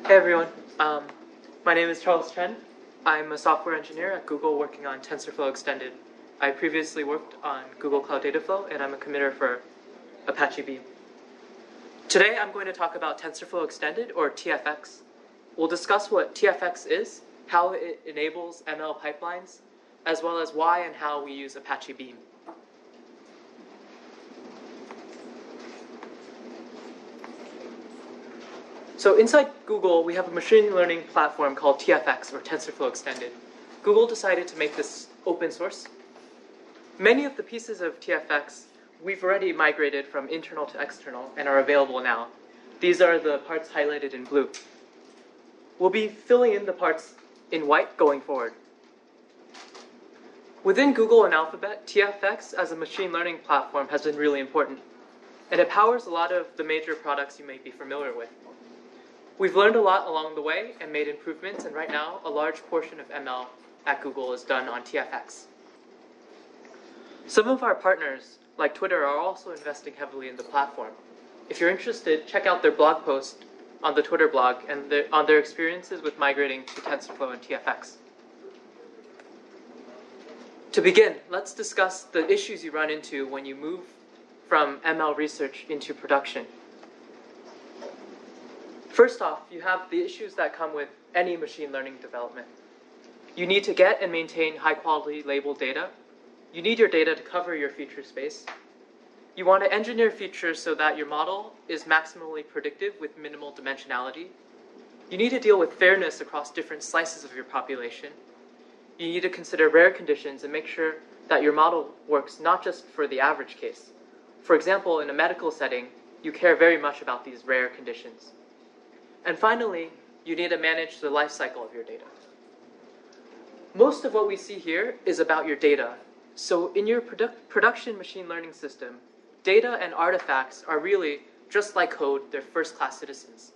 Hey everyone, my name is Charles Chen. I'm a software engineer at Google working on TensorFlow Extended. I previously worked on Google Cloud Dataflow and I'm a committer for Apache Beam. Today I'm going to talk about TensorFlow Extended, or TFX. We'll discuss what TFX is, how it enables ML pipelines, as well as why and how we use Apache Beam. So inside Google, we have a machine learning platform called TFX, or TensorFlow Extended. Google decided to make this open source. Many of the pieces of TFX we've already migrated from internal to external and are available now. These are the parts highlighted in blue. We'll be filling in the parts in white going forward. Within Google and Alphabet, TFX as a machine learning platform has been really important, and it powers a lot of the major products you may be familiar with. We've learned a lot along the way and made improvements, and right now a large portion of ML at Google is done on TFX. Some of our partners, like Twitter, are also investing heavily in the platform. If you're interested, check out their blog post on the Twitter blog and on their experiences with migrating to TensorFlow and TFX. To begin, let's discuss the issues you run into when you move from ML research into production. First off, you have the issues that come with any machine learning development. You need to get and maintain high-quality labeled data. You need your data to cover your feature space. You want to engineer features so that your model is maximally predictive with minimal dimensionality. You need to deal with fairness across different slices of your population. You need to consider rare conditions and make sure that your model works not just for the average case. For example, in a medical setting, you care very much about these rare conditions. And finally, you need to manage the life cycle of your data. Most of what we see here is about your data. So in your production machine learning system, data and artifacts are really, just like code, they're first-class citizens.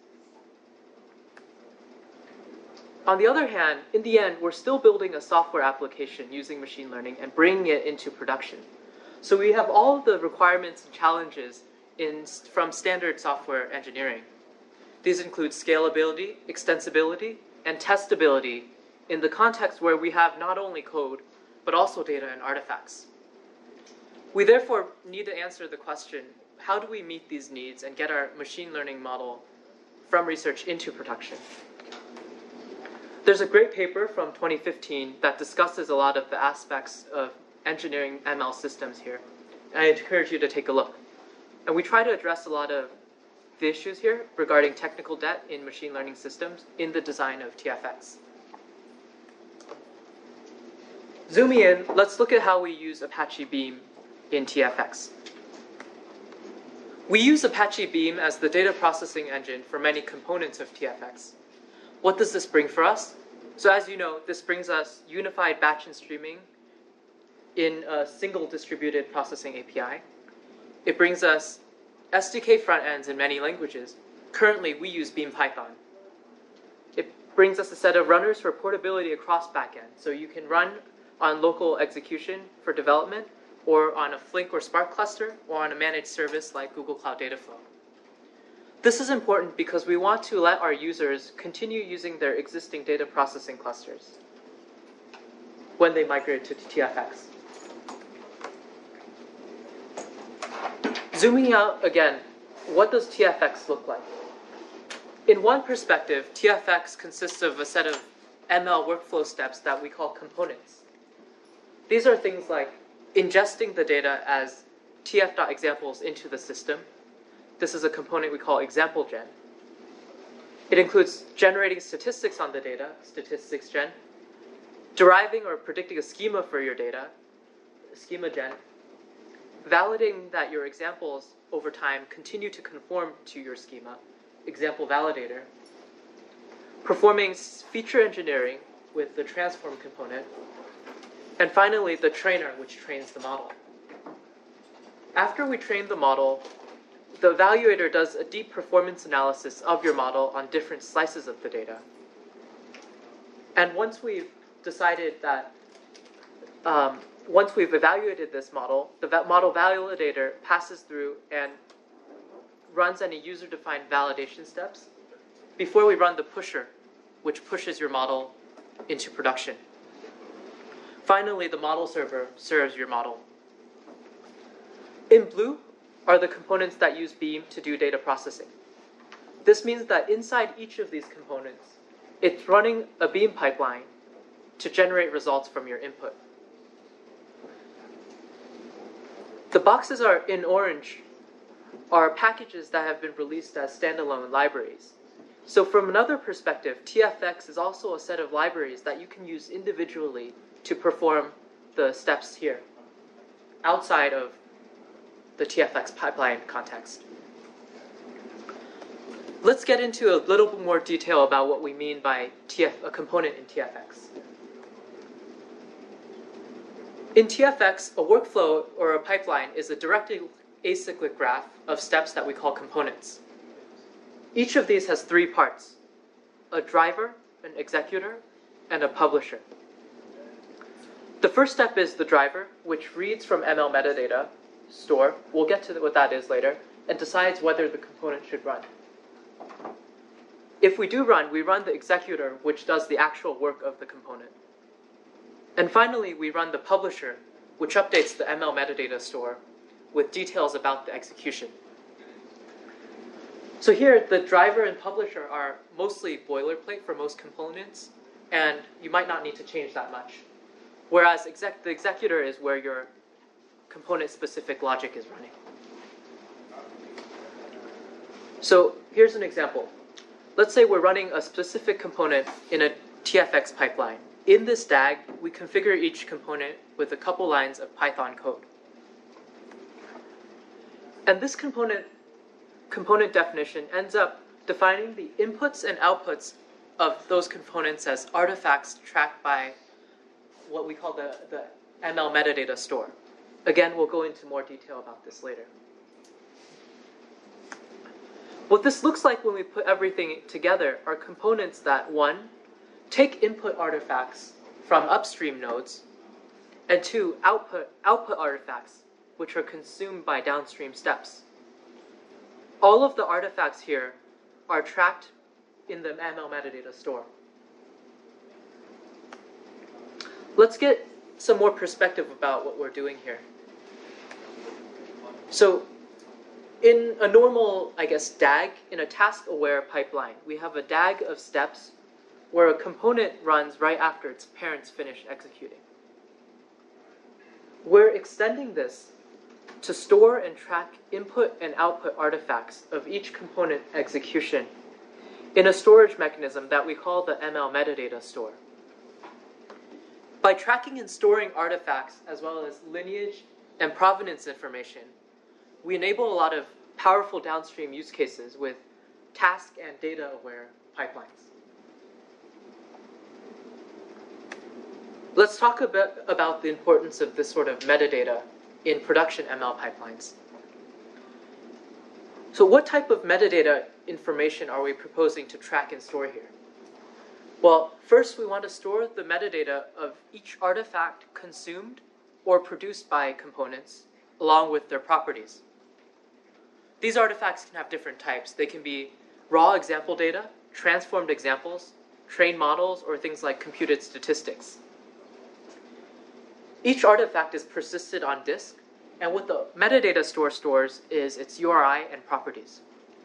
On the other hand, in the end, we're still building a software application using machine learning and bringing it into production. So we have all of the requirements and challenges from standard software engineering. These include scalability, extensibility, and testability in the context where we have not only code, but also data and artifacts. We therefore need to answer the question, how do we meet these needs and get our machine learning model from research into production? There's a great paper from 2015 that discusses a lot of the aspects of engineering ML systems here, and I encourage you to take a look. And we try to address a lot of the issues here regarding technical debt in machine learning systems in the design of TFX. Zooming in, let's look at how we use Apache Beam in TFX. We use Apache Beam as the data processing engine for many components of TFX. What does this bring for us? So as you know, this brings us unified batch and streaming in a single distributed processing API. It brings us SDK front ends in many languages. Currently, we use Beam Python. It brings us a set of runners for portability across backend. So you can run on local execution for development, or on a Flink or Spark cluster, or on a managed service like Google Cloud Dataflow. This is important because we want to let our users continue using their existing data processing clusters when they migrate to TFX. Zooming out again, what does TFX look like? In one perspective, TFX consists of a set of ML workflow steps that we call components. These are things like ingesting the data as tf.examples into the system. This is a component we call ExampleGen. It includes generating statistics on the data, StatisticsGen, deriving or predicting a schema for your data, SchemaGen, validating that your examples over time continue to conform to your schema, Example Validator, performing feature engineering with the transform component, and finally the trainer, which trains the model. After we train the model, the evaluator does a deep performance analysis of your model on different slices of the data. And once we've decided that once we've evaluated this model, the model validator passes through and runs any user-defined validation steps before we run the pusher, which pushes your model into production. Finally, the model server serves your model. In blue are the components that use Beam to do data processing. This means that inside each of these components, it's running a Beam pipeline to generate results from your input. The boxes are in orange are packages that have been released as standalone libraries. So from another perspective, TFX is also a set of libraries that you can use individually to perform the steps here, outside of the TFX pipeline context. Let's get into a little bit more detail about what we mean by a component in TFX. In TFX, a workflow or a pipeline is a directly acyclic graph of steps that we call components. Each of these has three parts: a driver, an executor, and a publisher. The first step is the driver, which reads from ML metadata store, we'll get to what that is later, and decides whether the component should run. If we do run, we run the executor, which does the actual work of the component. And finally, we run the publisher, which updates the ML metadata store with details about the execution. So here, the driver and publisher are mostly boilerplate for most components, and you might not need to change that much. Whereas the executor is where your component-specific logic is running. So here's an example. Let's say we're running a specific component in a TFX pipeline. In this DAG, we configure each component with a couple lines of Python code. And this component definition ends up defining the inputs and outputs of those components as artifacts tracked by what we call the ML metadata store. Again, we'll go into more detail about this later. What this looks like when we put everything together are components that, one, take input artifacts from upstream nodes, and two, output artifacts, which are consumed by downstream steps. All of the artifacts here are tracked in the ML metadata store. Let's get some more perspective about what we're doing here. So in a normal, DAG, in a task-aware pipeline, we have a DAG of steps where a component runs right after its parents finish executing. We're extending this to store and track input and output artifacts of each component execution in a storage mechanism that we call the ML metadata store. By tracking and storing artifacts as well as lineage and provenance information, we enable a lot of powerful downstream use cases with task and data-aware pipelines. Let's talk a bit about the importance of this sort of metadata in production ML pipelines. So what type of metadata information are we proposing to track and store here? Well, first we want to store the metadata of each artifact consumed or produced by components, along with their properties. These artifacts can have different types. They can be raw example data, transformed examples, trained models, or things like computed statistics. Each artifact is persisted on disk, and what the metadata store stores is its URI and properties.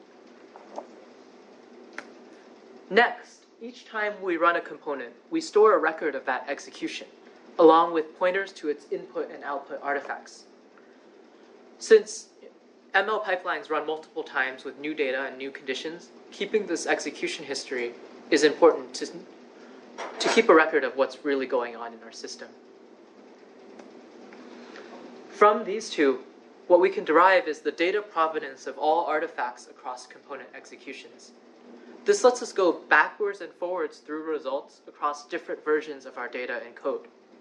Next, each time we run a component, we store a record of that execution, along with pointers to its input and output artifacts. Since ML pipelines run multiple times with new data and new conditions, keeping this execution history is important to keep a record of what's really going on in our system. From these two, what we can derive is the data provenance of all artifacts across component executions. This lets us go backwards and forwards through results across different versions of our data and code.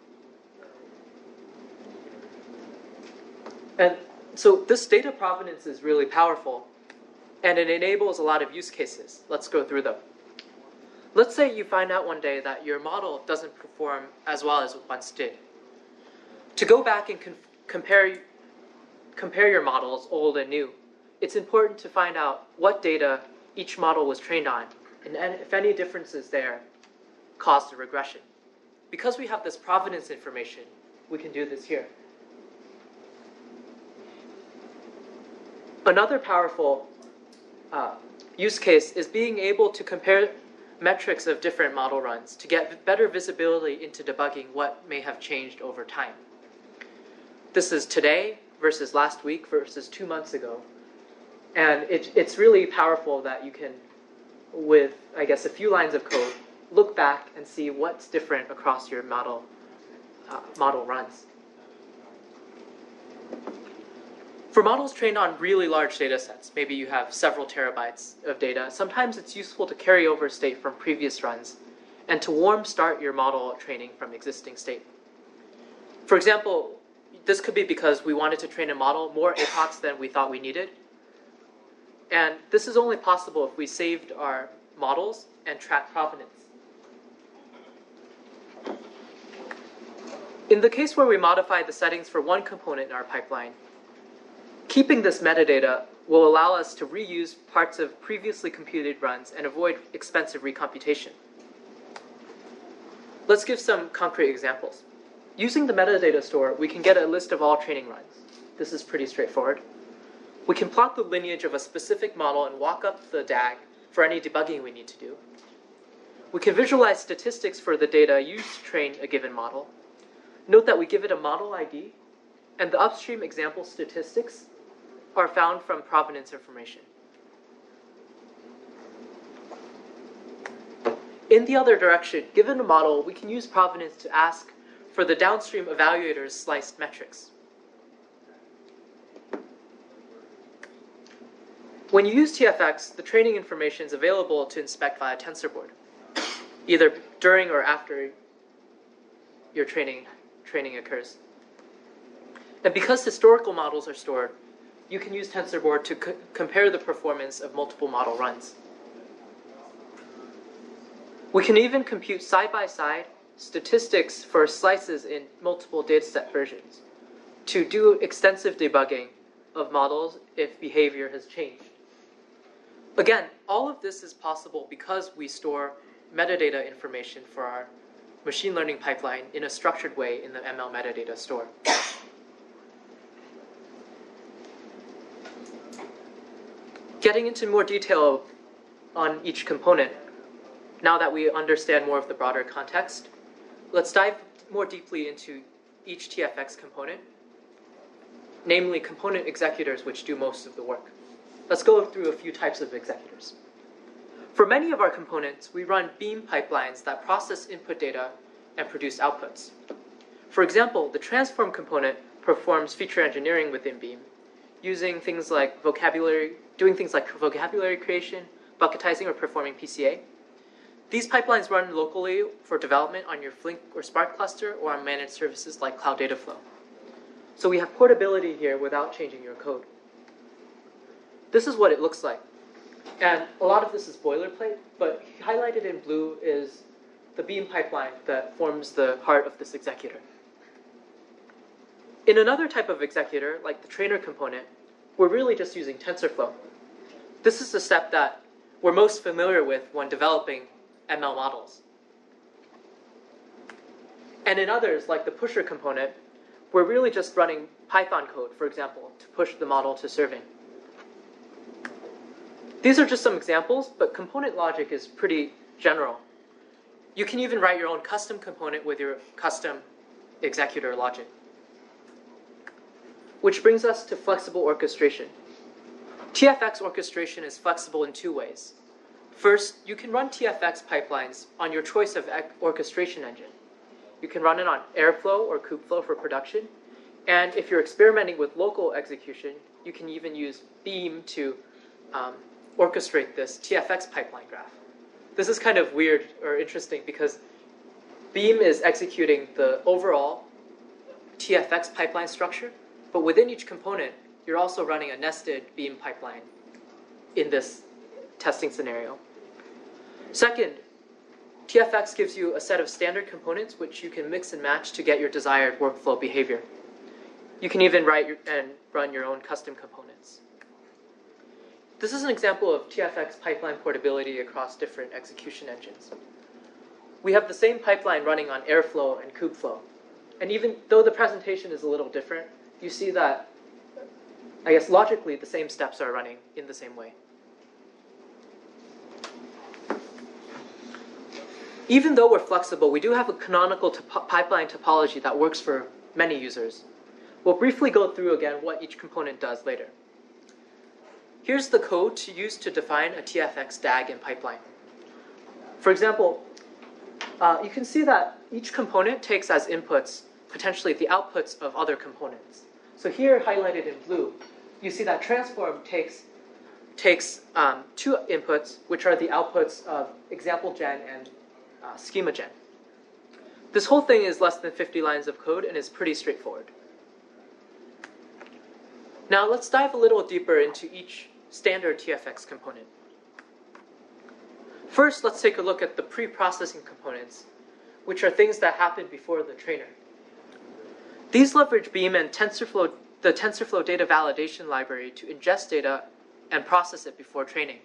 And so this data provenance is really powerful, and it enables a lot of use cases. Let's go through them. Let's say you find out one day that your model doesn't perform as well as it once did. To go back and compare your models, old and new, it's important to find out what data each model was trained on And if any differences there caused a regression. Because we have this provenance information, we can do this here. Another powerful use case is being able to compare metrics of different model runs to get better visibility into debugging what may have changed over time. This is today versus last week versus 2 months ago. And it's really powerful that you can, with, I guess, a few lines of code, look back and see what's different across your model runs. For models trained on really large data sets, maybe you have several terabytes of data, sometimes it's useful to carry over state from previous runs and to warm start your model training from existing state. For example, this could be because we wanted to train a model more epochs than we thought we needed. And this is only possible if we saved our models and tracked provenance. In the case where we modified the settings for one component in our pipeline, keeping this metadata will allow us to reuse parts of previously computed runs and avoid expensive recomputation. Let's give some concrete examples. Using the metadata store, we can get a list of all training runs. This is pretty straightforward. We can plot the lineage of a specific model and walk up the DAG for any debugging we need to do. We can visualize statistics for the data used to train a given model. Note that we give it a model ID, and the upstream example statistics are found from provenance information. In the other direction, given a model, we can use provenance to ask for the downstream evaluator's sliced metrics. When you use TFX, the training information is available to inspect via TensorBoard, either during or after your training occurs. And because historical models are stored, you can use TensorBoard to compare the performance of multiple model runs. We can even compute side-by-side statistics for slices in multiple dataset versions to do extensive debugging of models if behavior has changed. Again, all of this is possible because we store metadata information for our machine learning pipeline in a structured way in the ML metadata store. Getting into more detail on each component, now that we understand more of the broader context, let's dive more deeply into each TFX component, namely component executors which do most of the work. Let's go through a few types of executors. For many of our components, we run Beam pipelines that process input data and produce outputs. For example, the transform component performs feature engineering within Beam, doing things like vocabulary creation, bucketizing, or performing PCA. These pipelines run locally for development on your Flink or Spark cluster or on managed services like Cloud Dataflow. So we have portability here without changing your code. This is what it looks like. And a lot of this is boilerplate, but highlighted in blue is the Beam pipeline that forms the heart of this executor. In another type of executor, like the trainer component, we're really just using TensorFlow. This is the step that we're most familiar with when developing ML models. And in others, like the pusher component, we're really just running Python code, for example, to push the model to serving. These are just some examples, but component logic is pretty general. You can even write your own custom component with your custom executor logic. Which brings us to flexible orchestration. TFX orchestration is flexible in two ways. First, you can run TFX pipelines on your choice of orchestration engine. You can run it on Airflow or Kubeflow for production. And if you're experimenting with local execution, you can even use Beam to orchestrate this TFX pipeline graph. This is kind of weird or interesting because Beam is executing the overall TFX pipeline structure, but within each component, you're also running a nested Beam pipeline in this testing scenario. Second, TFX gives you a set of standard components which you can mix and match to get your desired workflow behavior. You can even write and run your own custom components. This is an example of TFX pipeline portability across different execution engines. We have the same pipeline running on Airflow and Kubeflow. And even though the presentation is a little different, you see that, I guess logically, the same steps are running in the same way. Even though we're flexible, we do have a canonical pipeline topology that works for many users. We'll briefly go through again what each component does later. Here's the code to use to define a TFX DAG in pipeline. For example, you can see that each component takes as inputs potentially the outputs of other components. So here, highlighted in blue, you see that transform takes two inputs, which are the outputs of example gen and schema gen. This whole thing is less than 50 lines of code and is pretty straightforward. Now let's dive a little deeper into each standard TFX component. First, let's take a look at the pre-processing components, which are things that happen before the trainer. These leverage Beam and the TensorFlow data validation library to ingest data and process it before training.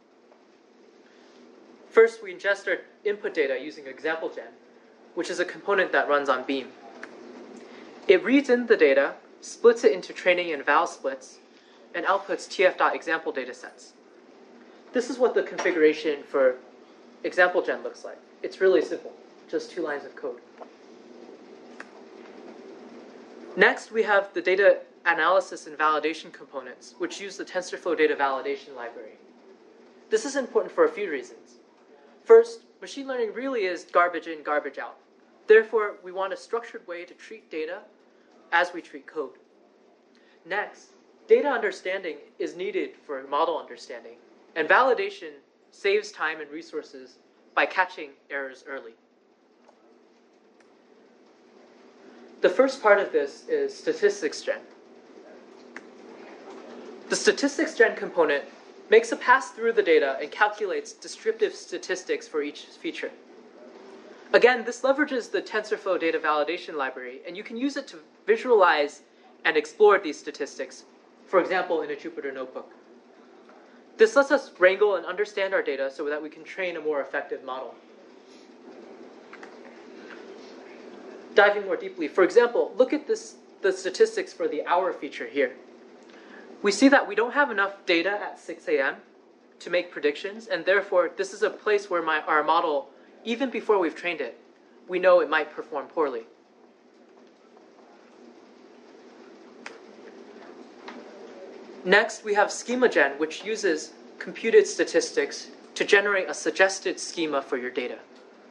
First, we ingest our input data using ExampleGen, which is a component that runs on Beam. It reads in the data, splits it into training and val splits, and outputs tf.example datasets. This is what the configuration for ExampleGen looks like. It's really simple, just 2 lines of code. Next, we have the data analysis and validation components, which use the TensorFlow data validation library. This is important for a few reasons. First, machine learning really is garbage in, garbage out. Therefore, we want a structured way to treat data as we treat code. Next, data understanding is needed for model understanding, and validation saves time and resources by catching errors early. The first part of this is statistics gen. The statistics gen component makes a pass through the data and calculates descriptive statistics for each feature. Again, this leverages the TensorFlow data validation library, and you can use it to visualize and explore these statistics, for example, in a Jupyter Notebook. This lets us wrangle and understand our data so that we can train a more effective model. Diving more deeply, for example, look at the statistics for the hour feature here. We see that we don't have enough data at 6 a.m. to make predictions, and therefore this is a place where our model, even before we've trained it, we know it might perform poorly. Next, we have SchemaGen, which uses computed statistics to generate a suggested schema for your data.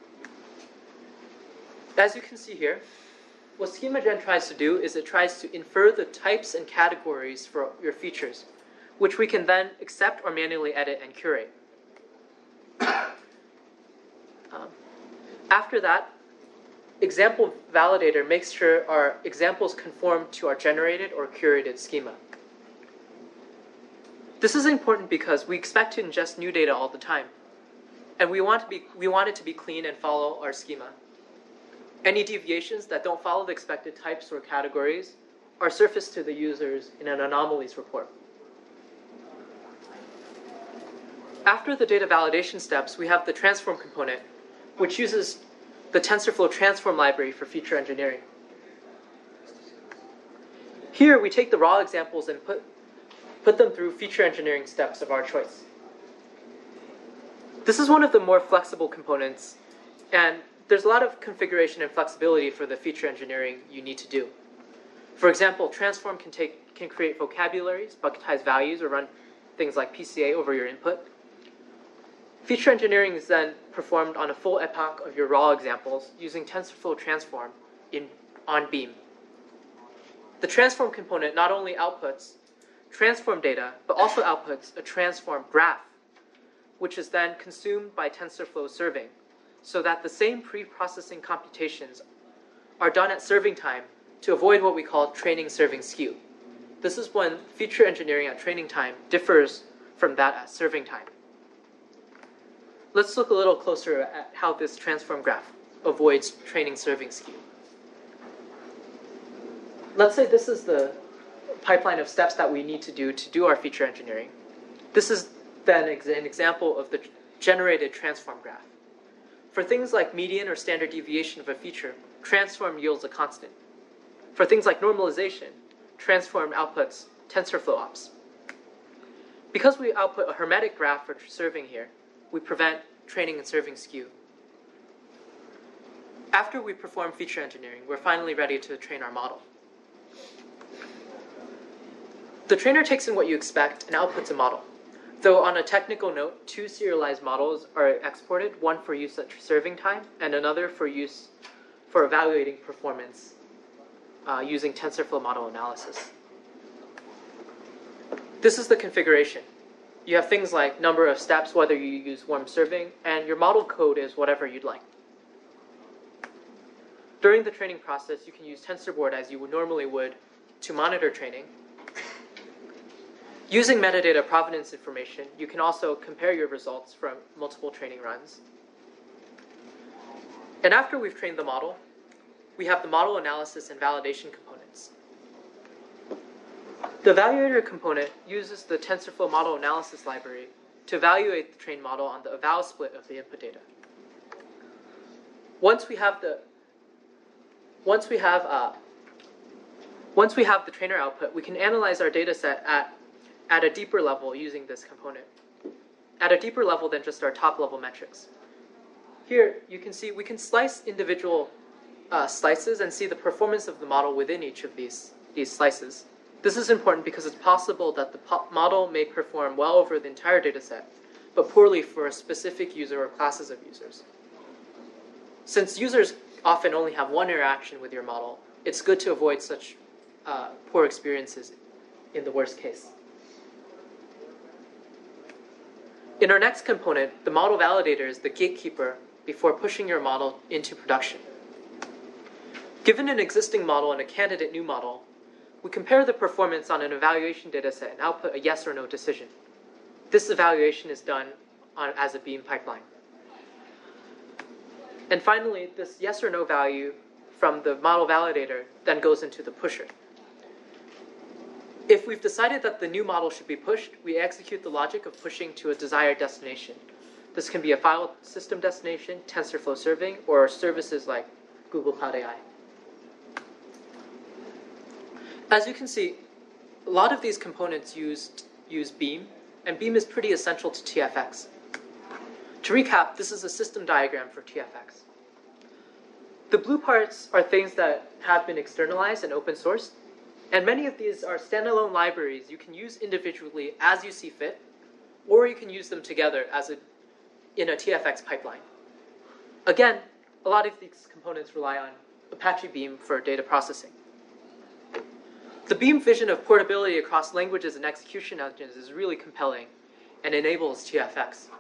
As you can see here, what SchemaGen tries to do is it tries to infer the types and categories for your features, which we can then accept or manually edit and curate. After that, Example Validator makes sure our examples conform to our generated or curated schema. This is important because we expect to ingest new data all the time, and we want it to be clean and follow our schema. Any deviations that don't follow the expected types or categories are surfaced to the users in an anomalies report. After the data validation steps, we have the transform component, which uses the TensorFlow transform library for feature engineering. Here, we take the raw examples and put them through feature engineering steps of our choice. This is one of the more flexible components, and there's a lot of configuration and flexibility for the feature engineering you need to do. For example, transform can create vocabularies, bucketize values, or run things like PCA over your input. Feature engineering is then performed on a full epoch of your raw examples using TensorFlow transform on Beam. The transform component not only outputs transform data, but also outputs a transform graph, which is then consumed by TensorFlow serving, so that the same pre-processing computations are done at serving time to avoid what we call training serving skew. This is when feature engineering at training time differs from that at serving time. Let's look a little closer at how this transform graph avoids training serving skew. Let's say this is the pipeline of steps that we need to do our feature engineering. This is then an example of the generated transform graph. For things like median or standard deviation of a feature, transform yields a constant. For things like normalization, transform outputs TensorFlow ops. Because we output a hermetic graph for serving here, we prevent training and serving skew. After we perform feature engineering, we're finally ready to train our model. The trainer takes in what you expect and outputs a model. Though on a technical note, 2 serialized models are exported, one for use at serving time and another for use for evaluating performance using TensorFlow model analysis. This is the configuration. You have things like number of steps, whether you use warm serving, and your model code is whatever you'd like. During the training process, you can use TensorBoard as you normally would to monitor training. Using metadata provenance information, you can also compare your results from multiple training runs. And after we've trained the model, we have the model analysis and validation components. The evaluator component uses the TensorFlow model analysis library to evaluate the trained model on the eval split of the input data. Once we have the trainer output, we can analyze our data set at a deeper level using this component. At a deeper level than just our top level metrics. Here you can see we can slice individual slices and see the performance of the model within each of these slices. This is important because it's possible that the model may perform well over the entire data set, but poorly for a specific user or classes of users. Since users often only have one interaction with your model, it's good to avoid such poor experiences in the worst case. In our next component, the model validator is the gatekeeper before pushing your model into production. Given an existing model and a candidate new model, we compare the performance on an evaluation dataset and output a yes or no decision. This evaluation is done as a Beam pipeline. And finally, this yes or no value from the model validator then goes into the pusher. If we've decided that the new model should be pushed, we execute the logic of pushing to a desired destination. This can be a file system destination, TensorFlow serving, or services like Google Cloud AI. As you can see, a lot of these components use Beam, and Beam is pretty essential to TFX. To recap, this is a system diagram for TFX. The blue parts are things that have been externalized and open sourced, and many of these are standalone libraries you can use individually as you see fit, or you can use them together in a TFX pipeline. Again, a lot of these components rely on Apache Beam for data processing. The Beam vision of portability across languages and execution engines is really compelling and enables TFX.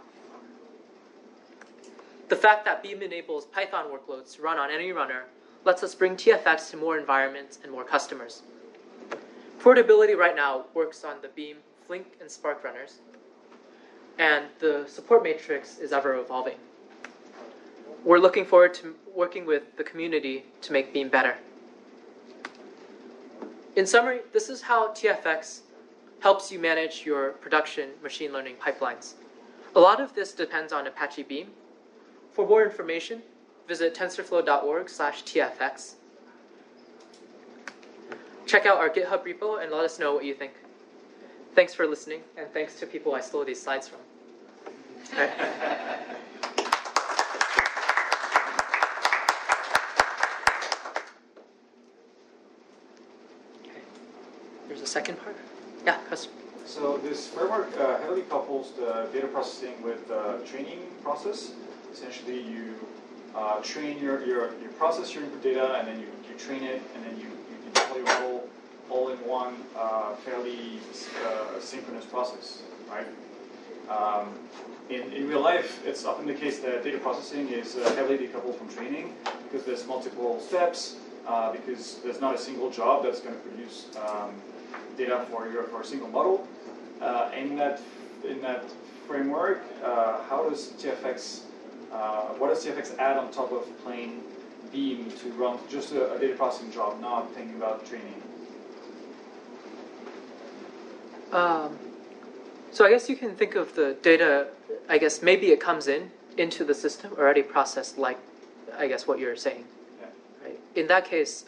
The fact that Beam enables Python workloads to run on any runner lets us bring TFX to more environments and more customers. Portability right now works on the Beam, Flink, and Spark runners, and the support matrix is ever evolving. We're looking forward to working with the community to make Beam better. In summary, this is how TFX helps you manage your production machine learning pipelines. A lot of this depends on Apache Beam. For more information, visit tensorflow.org/TFX. Check out our GitHub repo and let us know what you think. Thanks for listening, and thanks to people I stole these slides from. All right. There's a second part? Yeah, question. So this framework heavily couples the data processing with the training process. Essentially, you train you process your input data, and then you train it, and then you deploy your model all in one fairly synchronous process, right? In real life, it's often the case that data processing is heavily decoupled from training because there's multiple steps, because there's not a single job that's going to produce data for a single model. In that framework, what does TFX add on top of plain Beam to run just a data processing job, not thinking about training? So I guess you can think of the data, I guess maybe it comes into the system already processed, like I guess what you're saying. Yeah. Right? In that case,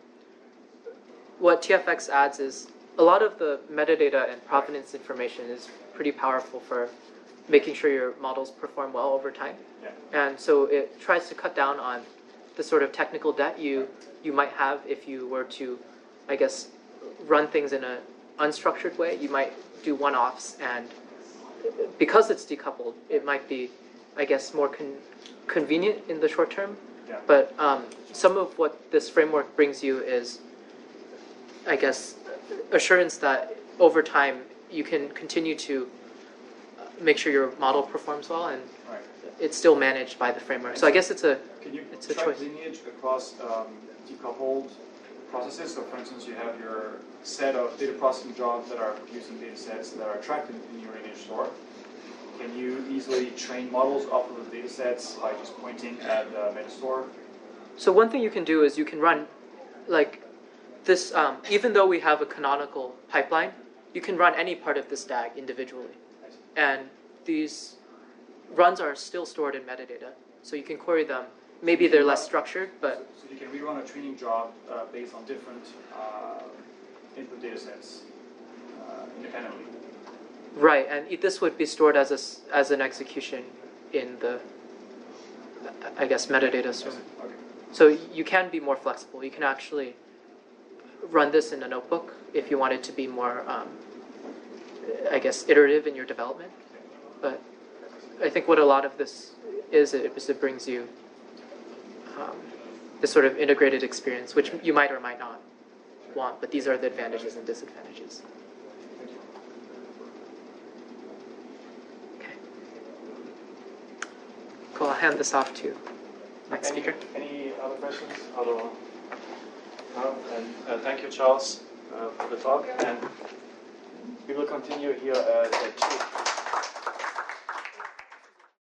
what TFX adds is a lot of the metadata and provenance information is pretty powerful for making sure your models perform well over time. Yeah. And so it tries to cut down on the sort of technical debt you might have if you were to, I guess, run things in an unstructured way. You might do one-offs, and because it's decoupled, it might be, I guess, more convenient in the short term. Yeah. But some of what this framework brings you is, I guess, assurance that over time you can continue to make sure your model performs well, and Right. it's still managed by the framework. So I guess it's a Can you choice. track lineage across decoupled processes? So for instance, you have your set of data processing jobs that are producing data sets that are tracked in your lineage store. Can you easily train models off of those data sets by just pointing at the metastore? So one thing you can do is you can run, like this, even though we have a canonical pipeline, you can run any part of this DAG individually. And these runs are still stored in metadata, so you can query them. Maybe they're less structured, but So you can rerun a training job based on different input data sets independently. right. And this would be stored as an execution in the, I guess, metadata store. Okay. So you can be more flexible. You can actually run this in a notebook if you want it to be more, I guess, iterative in your development. But I think what a lot of this is it brings you this sort of integrated experience, which you might or might not want, but these are the advantages and disadvantages. Okay. Cool, I'll hand this off to next speaker. Any other questions? No? And thank you, Charles, for the talk. And we will continue here at 2.